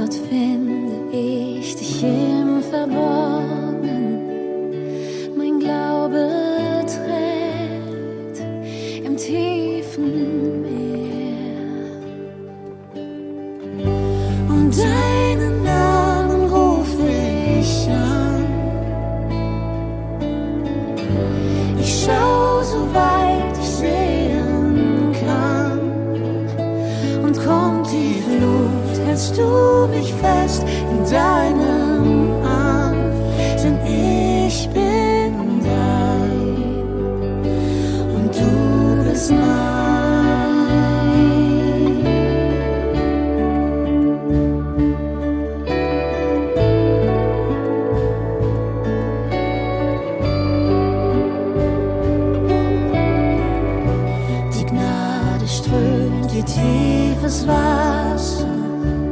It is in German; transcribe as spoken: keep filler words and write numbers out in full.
dort finde ich dich im Verborgenen. Mein Glaube trägt im tiefen Meer. Und deinen Namen rufe ich an. Ich schau so weit ich sehen kann. Und kommt die Flut, hältst du mich fest in deinem Arm. Denn ich bin